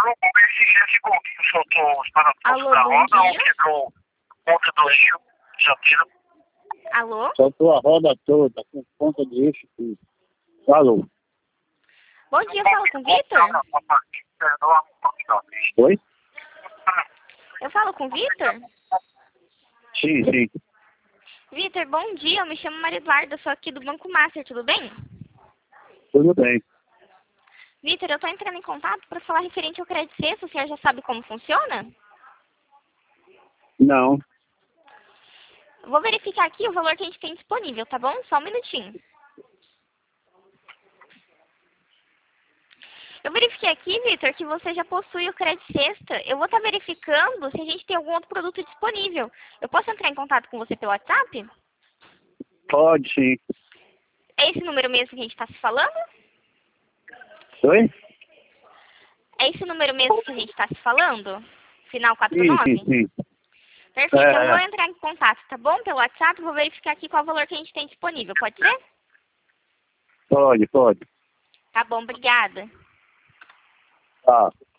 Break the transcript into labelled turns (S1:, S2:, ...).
S1: roubou esse chefe comigo, soltou os parafusos
S2: Alô,
S1: da
S2: bom
S1: roda ou
S2: dia.
S1: quebrou ponta do eixo, dianteiro.
S2: Alô?
S3: Soltou a roda toda, com ponta de eixo e tudo. Falou.
S2: Bom dia, eu falo com o Vitor?
S3: Oi?
S2: Eu falo com o Vitor?
S3: Sim, sim.
S2: Vitor, bom dia, eu me chamo Maria Eduarda, sou aqui do Banco Master, tudo bem?
S3: Tudo bem.
S2: Vitor, eu tô entrando em contato para falar referente ao crédito sexto, o senhor já sabe como funciona?
S3: Não.
S2: Vou verificar aqui o valor que a gente tem disponível, tá bom? Só um minutinho. Eu verifiquei aqui, Vitor, que você já possui o crédito sexta. Eu vou estar verificando se a gente tem algum outro produto disponível. Eu posso entrar em contato com você pelo WhatsApp?
S3: Pode, sim.
S2: É esse número mesmo que a gente está se falando?
S3: Oi?
S2: É esse número mesmo que a gente está se falando? Final
S3: Sim,
S2: 49?
S3: sim, sim.
S2: Perfeito, eu vou
S3: É,
S2: entrar em contato, tá bom? Pelo WhatsApp, vou verificar aqui qual o valor que a gente tem disponível, pode ser?
S3: pode.
S2: Tá bom, obrigada.
S3: Tá.